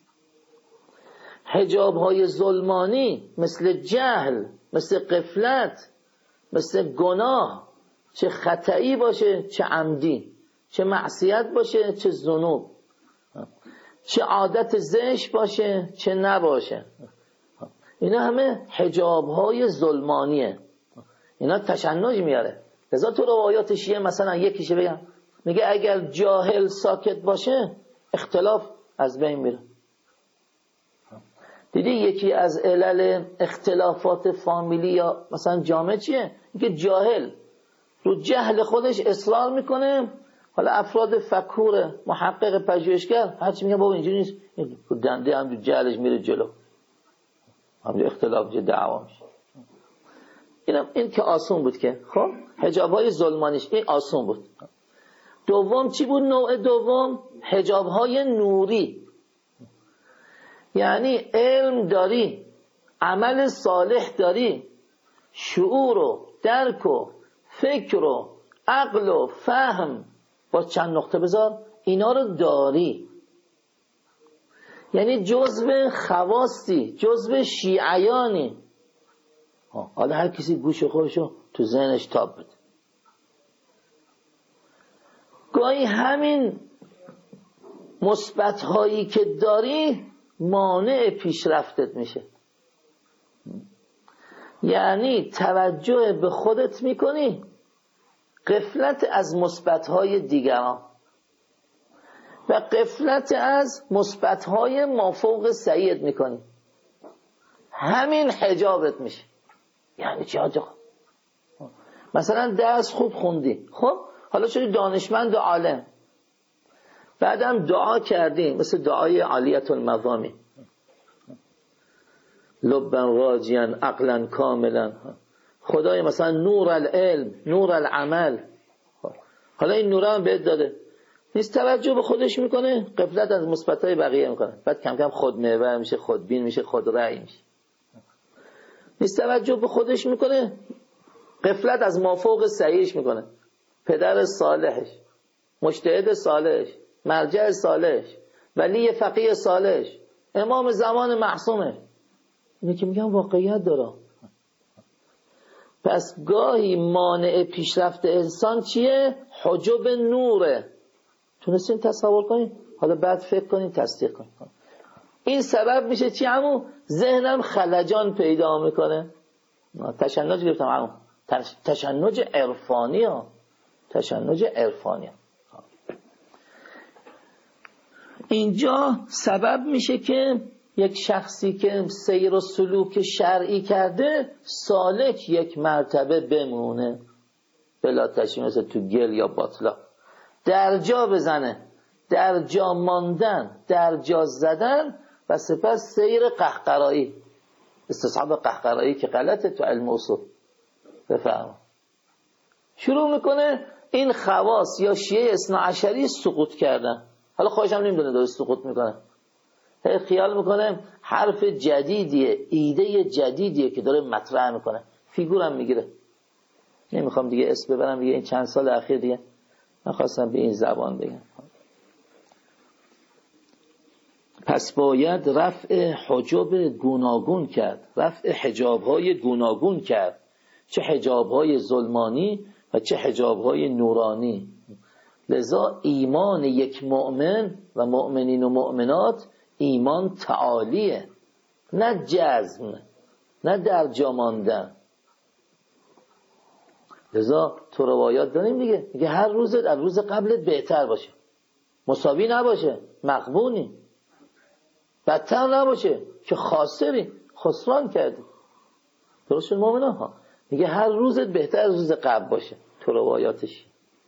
حجاب‌های ظلمانی مثل جهل، مثل غفلت، مثل گناه، چه خطئی باشه چه عمدی، چه معصیت باشه چه ذنوب، چه عادت زشت باشه چه نباشه، اینا همه حجاب‌های ظلمانیه، اینا تشنج میاره. لذا تو روایات شیعه مثلا یکیشه بگم میگه اگر جاهل ساکت باشه اختلاف از بین میره. دیدی یکی از علل اختلافات فامیلی یا مثلا جامعه چیه؟ اینکه جاهل رو جهل خودش اصرار میکنه. حالا افراد فکور محقق پژوهشگر هرچی میگه بابا اینجوری نیست، دنده هم رو جهلش میره جلو، همون اختلاف دعوا میشه. این که آسون بود که خب حجاب‌های ظلمانیش این آسون بود. دوم چی بود؟ نوع دوم حجاب‌های نوری، یعنی علم داری، عمل صالح داری، شعور و درک و فکر و عقل و فهم با چند نقطه بذار اینا رو داری، یعنی جزو خواستی، جزو شیعیانی. حالا هر کسی گوش خودشو تو ذهنش تاب بده. گاهی همین مثبت هایی که داری مانع پیشرفتت میشه، یعنی توجه به خودت میکنی، غفلت از مثبت های دیگران و غفلت از مثبت های مافوق سعیت میکنی، همین حجابت میشه. یعنی چی آجا؟ مثلا درس خوب خوندی، خب حالا شدی دانشمند و عالم، بعدم دعا کردی مثل دعای عالیت المظامی، لبن راجیان عقلا کاملا، خدای مثلا نور العلم، نور العمل. حالا این نور هم بهت داده، نیست توجه به خودش میکنه، غفلت از مثبتای بقیه میکنه، بعد کم کم خود محور میشه، خودبین میشه، خود رأی میشه. نیست توجه به خودش میکنه، غفلت از مافوق صحیحش میکنه، پدر صالحش، مجتهد صالحش، مرجع صالحش، ولی فقیه صالحش، امام زمان معصومه. اینه که میگم واقعیت داره. پس گاهی مانع پیشرفت انسان چیه؟ حجب نوره. تونستین تصور کنین؟ حالا بعد فکر کنین، تصدیق کنین. این سبب میشه چی عمو؟ ذهنم خلجان پیدا میکنه. تشنج گرفتم عمو، تشنج عرفانی ها، تشنج عرفانی ها. اینجا سبب میشه که یک شخصی که سیر و سلوک شرعی کرده سالک یک مرتبه بمونه، بلا تشریح، مثل تو گل یا باطلا درجا بزنه، درجا ماندن، درجا زدن و سپس سیر قهقرایی، استصحاب قهقرایی که غلطه تو علم اصول. بفهم شروع میکنه این خواص یا شیعه اثنا عشری سقوط کردن. حالا خودش هم نمیدونه داره سقوط میکنه، خیال میکنه حرف جدیدیه، ایده جدیدیه که داره مطرح میکنه، فیگورم میگیره. نمیخوام دیگه اسم ببرم دیگه، این چند سال اخیر دیگه من خواستم به این زبان بگم. پس باید رفع حجاب گوناگون کرد، رفع حجابهای گوناگون کرد، چه حجابهای ظلمانی و چه حجابهای نورانی. لذا ایمان یک مؤمن و مؤمنین و مؤمنات ایمان تعالیه، نه جزم، نه درجا ماندن. لذا تو روایات داریم دیگه، میگه هر روزت از روز قبلت بهتر باشه، مساوی نباشه مغبونی، بدتر نباشه که خاسری، خسران کردی. درست شد مؤمنان ها؟ میگه هر روزت بهتر از روز قبل باشه، تو روایاتش.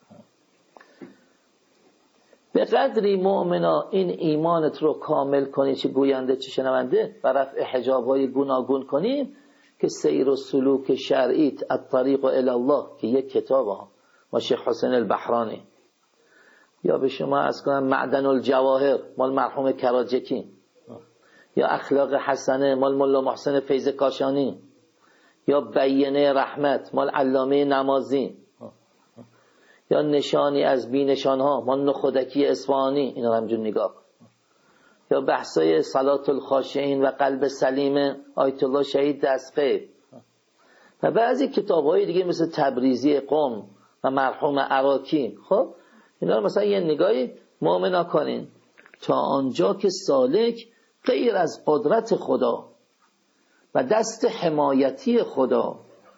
به قدری مؤمنا این ایمانت رو کامل کنی، چه گوینده چه شنونده، و رفع حجاب‌های گوناگون کنی که سیر و سلوک شرعیت الطریق الی الله که یک کتابه ما شیخ حسین البحرانی، یا به شما از کنم معدن الجواهر مال مرحوم کراجکی، یا اخلاق حسنه مال مولا محسن فیض کاشانی، یا بیانه رحمت مال علامه نمازی، یا نشانی از بی نشانها مال نخودکی اصفهانی، اینا همجور نگاه، یا بحثای صلات الخاشعین و قلب سلیم آیت الله شهید دستقیب، و بعضی کتاب‌های دیگه مثل تبریزی قم و مرحوم عراکی. خب اینا رو مثلا یه نگاهی مؤمنا کنین تا آنجا که سالک غیر از قدرت خدا و دست حمایتی خدا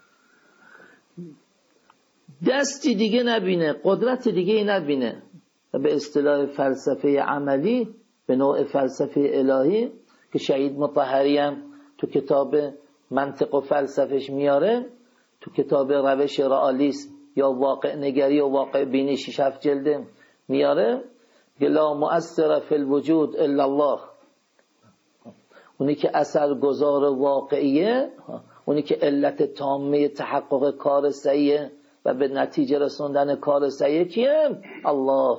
دستی دیگه نبینه، قدرت دیگه نبینه، و به اصطلاح فلسفه عملی، به نوع فلسفه الهی که شهید مطهری هم تو کتاب منطق و فلسفش میاره، تو کتاب روش رئالیسم یا واقع نگری و واقع بینی 6-7 جلده میاره، که لا مؤثر فی الوجود الا الله، اونی که اثرگذار واقعیه، اونی که علت تامه تحقق کار صحیحه و به نتیجه رسوندن کار صحیح کیه؟ الله.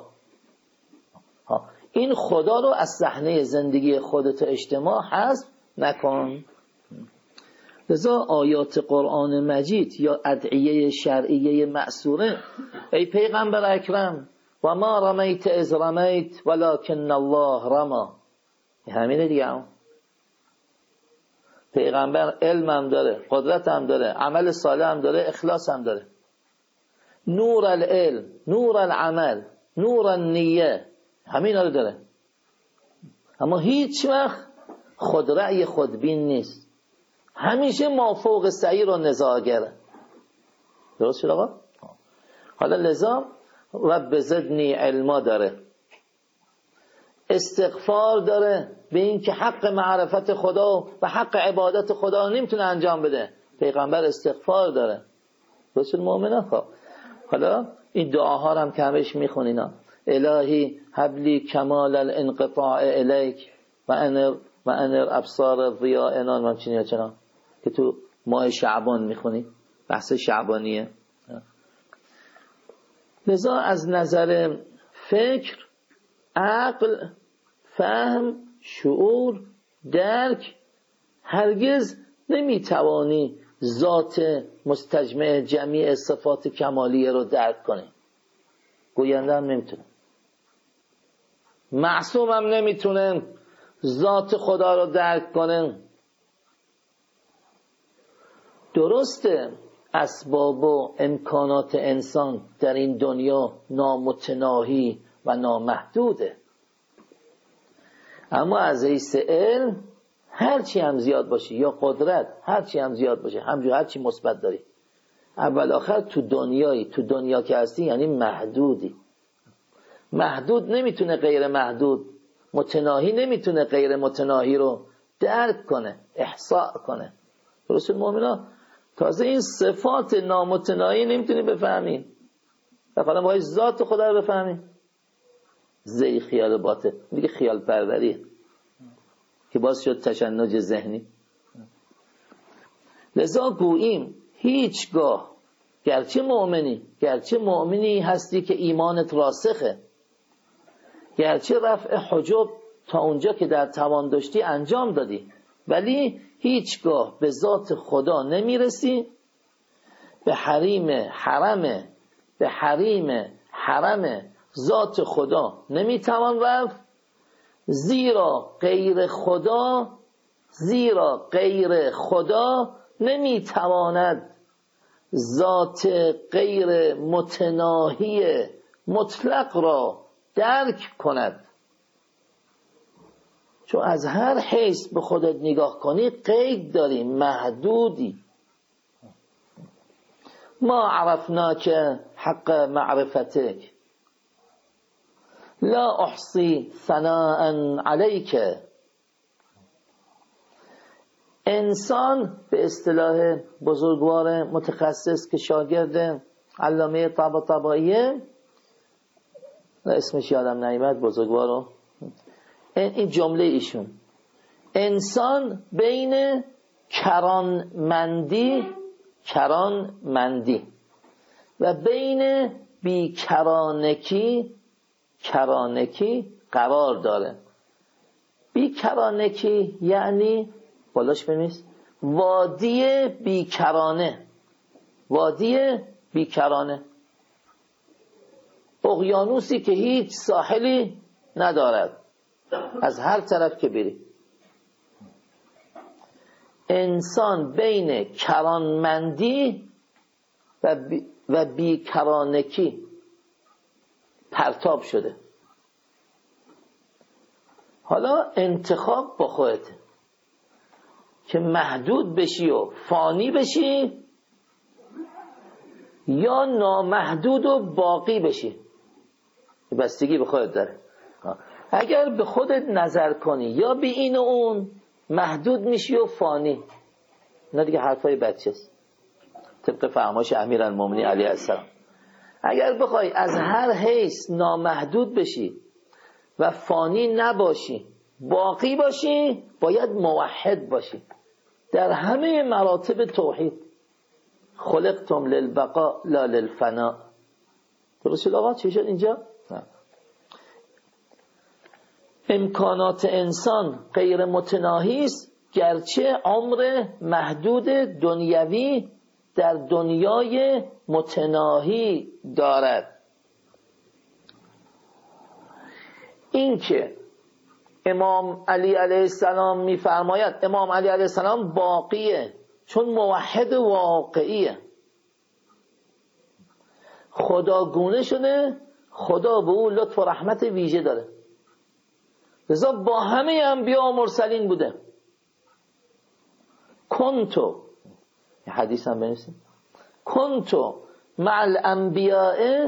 این خدا رو از صحنه زندگی خودت اجتماع حذف نکن. لذا آیات قرآن مجید یا ادعیه شرعیه مأثوره، ای پیغمبر اکرم و ما رمیت اذ رمیت ولکن الله رما، همینه دیگه. پیغمبر علم هم داره، قدرت هم داره، عمل صالح هم داره، اخلاص هم داره، نور العلم، نور العمل، نور النیه، همین رو داره، اما هیچ وقت خود رأی خودبین نیست، همیشه مافوق سعی رو نزاعگره. درست شد آقا؟ حالا لذا رب زدنی علما داره، استغفار داره به این که حق معرفت خدا و حق عبادت خدا نمیتونه انجام بده، پیغمبر استغفار داره. درست شد مؤمنان؟ حالا این دعاها هم که همش میخونینا، الهی حبلی کمال الانقطاع الیک و انر ابصار ضیاءنا، همچنین چنان که تو ماه شعبان میخونی، بحث شعبانیه. لذا از نظر فکر، عقل، فهم، شعور، درک، هرگز نمیتوانی ذات مستجمع جمیع صفات کمالیه رو درک کنی. گوینده هم نمیتونه، معصوم هم نمیتونه ذات خدا رو درک کنه. درسته اسباب و امکانات انسان در این دنیا نامتناهی و نامحدوده، اما از حیث علم هرچی هم زیاد باشه، یا قدرت هرچی هم زیاد باشه، همجور هرچی مثبت داری، اول آخر تو دنیا که هستی یعنی محدودی. محدود نمیتونه غیر محدود، متناهی نمیتونه غیر متناهی رو درک کنه، احصاء کنه. درست مومنا تازه این صفات نامتناهی نمیتونی بفهمی، حالا باید ذات خدا رو بفهمی. زی خیال باطن دیگه خیال پروریه که باز شد تشنج ذهنی. لذا گوییم هیچگاه گرچه مؤمنی هستی که ایمانت راسخه، گرچه رفع حجب تا اونجا که در توان داشتی انجام دادی، ولی هیچگاه به ذات خدا نمیرسی، به حریم حرم ذات خدا نمیتوان رفت، زیرا غیر خدا نمیتواند ذات غیر متناهی مطلق را درک کند. چون از هر حیث به خودت نگاه کنی قید داری، محدودی. ما عرفناک حق معرفتک لا احصی ثناء علیک. انسان به اصطلاح بزرگوار متخصص که شاگرد علامه طباطبائیه، اسمش یادم نیامد بزرگوارو، این جمله ایشون: انسان بین کرانمندی و بین بیکرانکی قرار داره. بیکرانکی یعنی بالاش بنویس وادی بیکرانه، اقیانوسی که هیچ ساحلی ندارد از هر طرف که بری. انسان بین کرانمندی و بیکرانکی پرتاب شده. حالا انتخاب با خودته که محدود بشی و فانی بشی یا نامحدود و باقی بشی. بستگی به خودت داره. اگر به خودت نظر کنی یا به این و اون، محدود میشی و فانی. نه دیگه حرفای بچه است، طبق فرمایش امیرالمومنین علیه السلام. اگر بخوای از هر حیث نامحدود بشی و فانی نباشی، باقی باشی، باید موحد باشی در همه مراتب توحید. خلقتم للبقاء لا للفناء. درست شد آقا؟ چی شد اینجا؟ امکانات انسان غیر متناهی است، گرچه عمر محدود دنیوی در دنیای متناهی دارد. این که امام علی علیه السلام میفرماید، امام علی علیه السلام باقیه چون موحد واقعیه، خداگونه شده، خدا به او لطف و رحمت ویژه داره. لذا با همه انبیا و مرسلین بوده. کنتو، حدیث هم بنویسیم، کنتو مع الانبیاء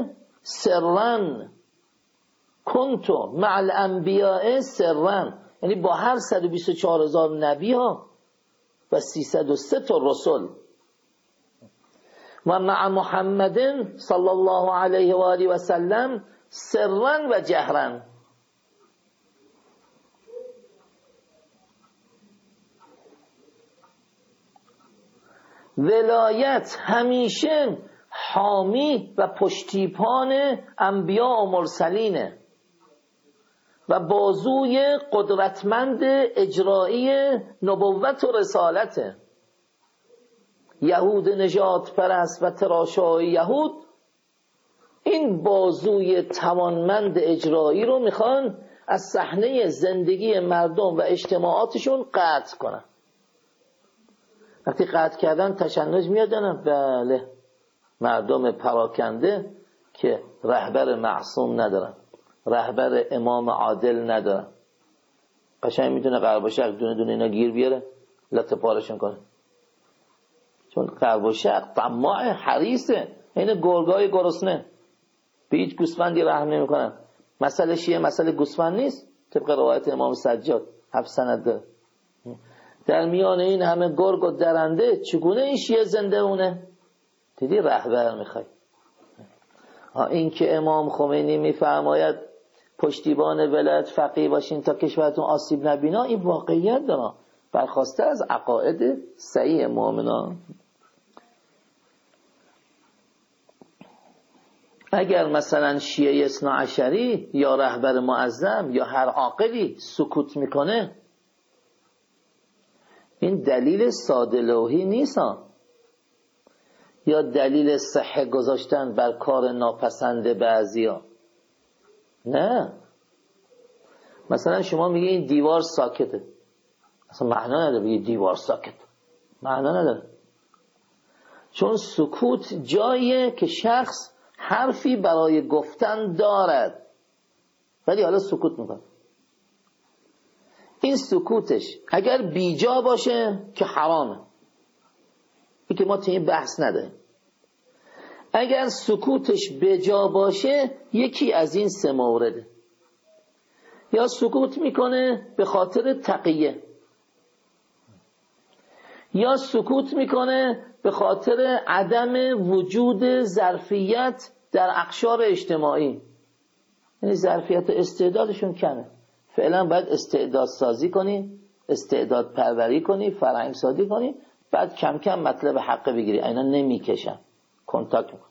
سرا، یعنی با هر 124,000 نبی ها و 303 تا رسول، و مع محمد صلی الله علیه و آله و سلم سرا و جهرا. ولایت همیشه حامی و پشتیبان انبیا و مرسلینه و بازوی قدرتمند اجرایی نبوت و رسالته. یهود نجات پرست و تراشای یهود این بازوی توانمند اجرایی رو میخوان از صحنه زندگی مردم و اجتماعاتشون قطع کنن. وقتی قطع کردن تشنج میاد نه؟ بله، مردم پراکنده که رهبر معصوم ندارن، رهبر امام عادل ندارن، قشنگ میتونه غرب و شرق دونه دونه اینا گیر بیاره لطه پارشون کنه. چون غرب و شرق طماع حریصه، این گرگای گرسنه، به هیچ گوسفندی رحم نمیکنن. مسئله شیعه مسئله گوسفند نیست، طبق روایت امام سجاد 7 سند داره. در میان این همه گرگ و درنده چگونه این شیعه زنده اونه؟ دیدی رهبر میخوای. این که امام خمینی میفرماید پشتیبان ولایت فقیه باشین تا کشورتون آسیب نبینا، این واقعیت داره، برخواسته از عقاید صحیح مؤمنان. اگر مثلا شیعه اثنا عشری یا رهبر معظم یا هر عاقلی سکوت میکنه، این دلیل ساده لوحی نیست یا دلیل صحه گذاشتن بر کار ناپسند بعضیا. نه، مثلا شما میگی این دیوار ساکته، اصلا معنا نداره بگی دیوار ساکت، معنا نداره. چون سکوت جاییه که شخص حرفی برای گفتن دارد ولی حالا سکوت میکنه. این سکوتش اگر بیجا باشه که حرامه، این که ما تو این بحث نداریم. اگر سکوتش بجا باشه یکی از این 3 مورده: یا سکوت میکنه به خاطر تقیه، یا سکوت میکنه به خاطر عدم وجود ظرفیت در اقشار اجتماعی، یعنی ظرفیت استعدادشون کمه. فعلا باید استعداد سازی کنی، استعداد پروری کنی، فرهنگ سازی کنی، بعد کم کم مطلب حق بگیری. اینا نمیکشن، کنتاکت میکن.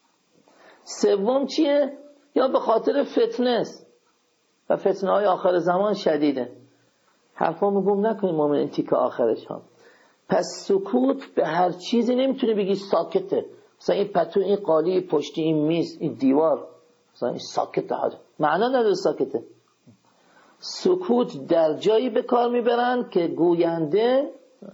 3 چیه؟ یا به خاطر فتنه است و فتنه های آخر زمان شدیده. حرفامو گم نکنی مومن، این تیکه آخرش ها. پس سکوت به هر چیزی نمیتونی بگی ساکته. مثلا این پتو، این قالی پشتی، این میز، این دیوار، مثلا این ساکته ها، معنا نداره ساکته. سکوت در جایی به کار میبرن که گوینده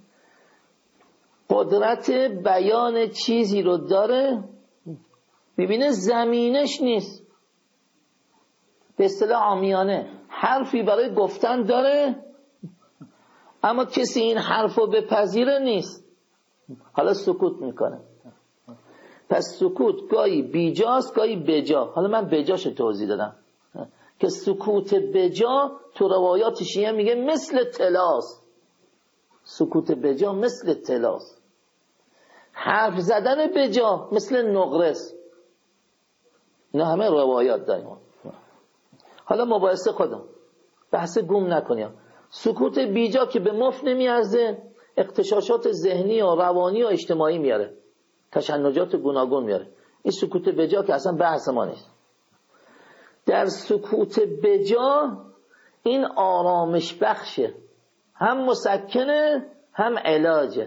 قدرت بیان چیزی رو داره، میبینه زمینش نیست، به اصطلاح عامیانه حرفی برای گفتن داره اما کسی این حرفو بپذیره نیست، حالا سکوت میکنه. پس سکوت گاهی بیجاست گاهی بجا. حالا من بجاشو توضیح دادم که سکوت بجا تو روایات شیعه میگه مثل طلاست. سکوت بجا مثل طلاست. حرف زدن بجا مثل نقرس. اینا همه روایات داریم. حالا مباحثه خودم، بحث گم نکنیم. سکوت بیجا که به مفت نمیارزه، اغتشاشات ذهنی و روانی و اجتماعی میاره، تشنجات گوناگون میاره. این سکوت بجا که اصلا بحث ما نیست. در سکوت بجا این آرامش بخشه، هم مسکنه هم علاجه.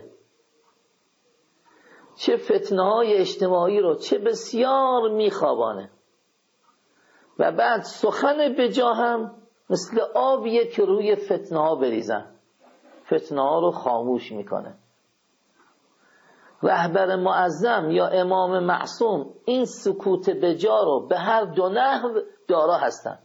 چه فتنه‌های اجتماعی رو چه بسیار میخوابانه. و بعد سخن بجا هم مثل آبیه که روی فتنه‌ها بریزن، فتنه‌ها رو خاموش میکنه. رهبر معظم یا امام معصوم این سکوت بجا رو به هر 2 نحو دارا هستن.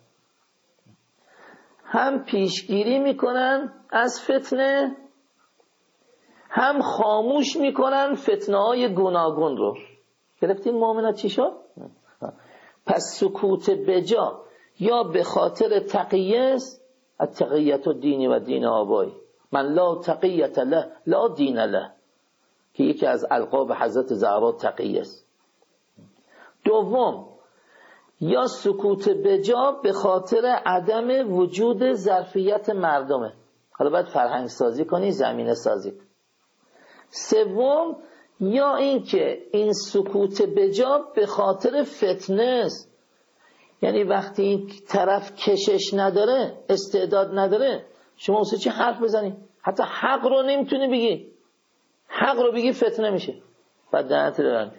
هم پیشگیری میکنن از فتنه، هم خاموش میکنن فتنه‌های گوناگون رو. گرفتین مؤمنات چی شد؟ پس سکوت بجا یا به خاطر تقیه است، التقیت دینی و دین آبایی، من لا تقیت له لا دین له، که یکی از القاب حضرت زهرا تقیه است. دوم، یا سکوت بجا به خاطر عدم وجود ظرفیت مردمه. حالا باید فرهنگ سازی کنی، زمینه سازی. 3، یا اینکه این سکوت بجا به خاطر فتنه است. یعنی وقتی این طرف کشش نداره، استعداد نداره، شما واسه چی حرف بزنی؟ حتی حق رو نمیتونی بگی، حق رو بگی فتنه میشه، بعد دهنت رو ببندی.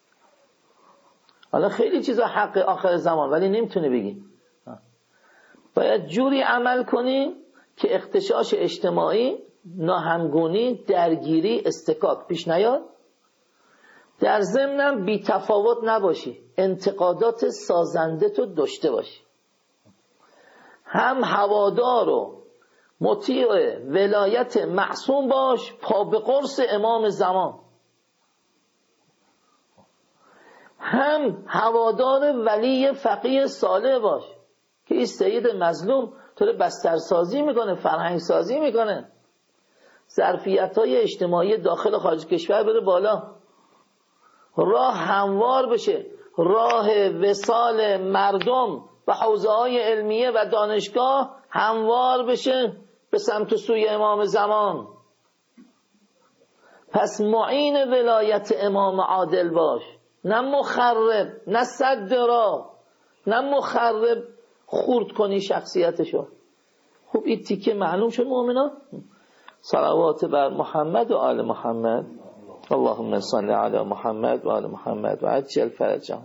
حالا خیلی چیزا حق آخر زمان ولی نمیتونی بگی. باید جوری عمل کنی که اختشاش اجتماعی، ناهمگونی، درگیری، استکاک پیش نیاد. در ضمنم بی تفاوت نباشی، انتقادات سازنده تو داشته باشی. هم هوادار و مطیع ولایت معصوم باش، پا به قرص امام زمان. هم هوادار ولی فقیه صالح باش که این سید مظلوم تو رو بسترسازی میکنه، فرهنگ سازی میکنه، ظرفیت‌های اجتماعی داخل و خارج کشور بره بالا، راه هموار بشه، راه وصال مردم و حوزه‌های علمیه و دانشگاه هموار بشه به سمت سوی امام زمان. پس معین ولایت امام عادل باش، نه مخرب، نه سد راه، نه مخرب خورد کنی شخصیتشو. خوب این تیکه معلوم شد مؤمنان. صلوات بر محمد و آل محمد. اللهم صل علی محمد و آل محمد و عجل فرجهم.